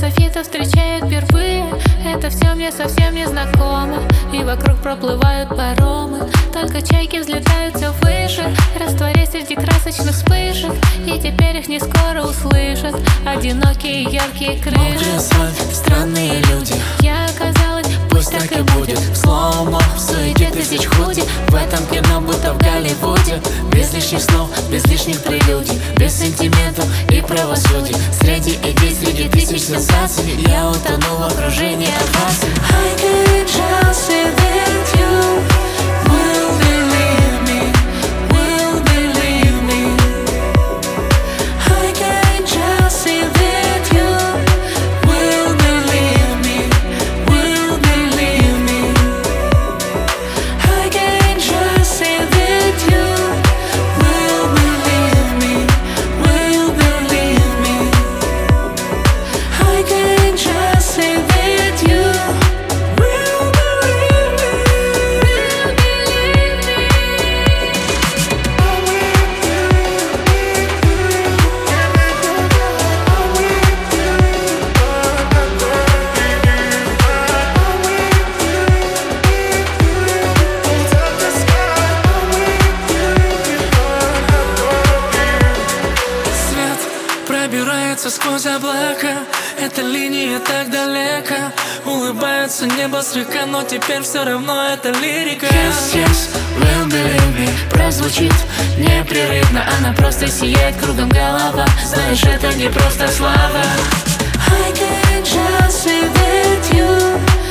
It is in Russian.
софита встречают впервые. Это все мне совсем не знакомо, и вокруг проплывают паромы. Только чайки взлетают все выше, растворяясь среди красочных вспышек. И теперь их не скоро услышат одинокие яркие крыши. Мокрый асфальт, странные люди. Я оказалась, Пусть так и будет. В слоумо, в суете тысяч худи. В этом кино будто в Голливуде. Без лишних слов, без лишних прелюдий, без сантиментов и правосудий. Среди идей, среди тысяч сенсаций я утону в окружении оваций. I can just say that you will believe me, will believe me. I can just say that you will believe me, will believe me. I can just say that you will believe me, will believe me. I can just say that you will believe me, will believe me. Свет пробирается сквозь облака. Эта линия так далека. Улыбается небо слегка, но теперь все равно это лирика. Yes, yes, will believe me. прозвучит непрерывно, она просто сияет кругом голова. Знаешь, это не просто слова. I can just say that you